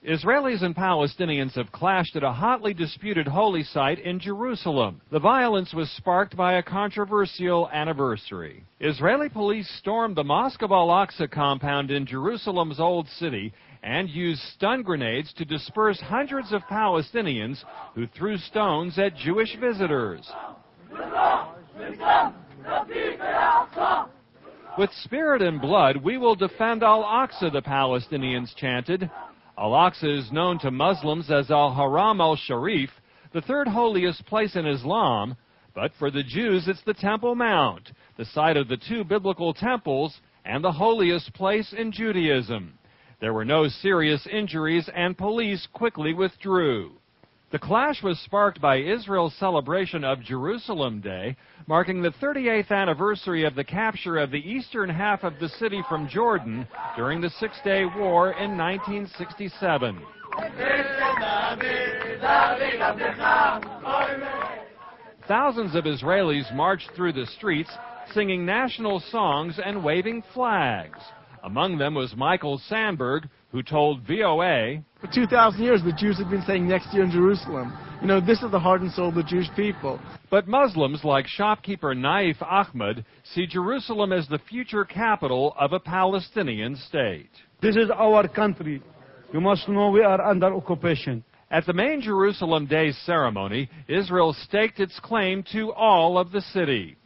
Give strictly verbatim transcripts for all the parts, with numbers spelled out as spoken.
Israelis and Palestinians have clashed at a hotly disputed holy site in Jerusalem. The violence was sparked by a controversial anniversary. Israeli police stormed the Mosque of Al-Aqsa compound in Jerusalem's Old City and used stun grenades to disperse hundreds of Palestinians who threw stones at Jewish visitors. With spirit and blood, we will defend Al-Aqsa, the Palestinians chanted. Al-Aqsa is known to Muslims as Al-Haram al-Sharif, the third holiest place in Islam, but for the Jews it's the Temple Mount, the site of the two biblical temples and the holiest place in Judaism. There were no serious injuries and police quickly withdrew. The clash was sparked by Israel's celebration of Jerusalem Day, marking the thirty-eighth anniversary of the capture of the eastern half of the city from Jordan during the Six-Day War in nineteen sixty-seven. Thousands of Israelis marched through the streets, singing national songs and waving flags. Among them was Michael Sandberg, who told V O A, "For two thousand years, the Jews have been saying next year in Jerusalem. You know, this is the heart and soul of the Jewish people." But Muslims like shopkeeper Naif Ahmed see Jerusalem as the future capital of a Palestinian state. This is our country. You must know we are under occupation. At the main Jerusalem Day ceremony, Israel staked its claim to all of the city.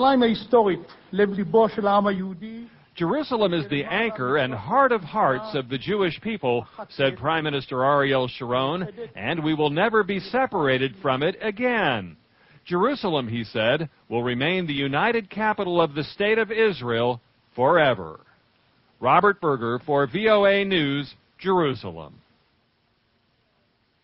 Jerusalem is the anchor and heart of hearts of the Jewish people, said Prime Minister Ariel Sharon, and we will never be separated from it again. Jerusalem, he said, will remain the united capital of the State of Israel forever. Robert Berger for V O A News, Jerusalem.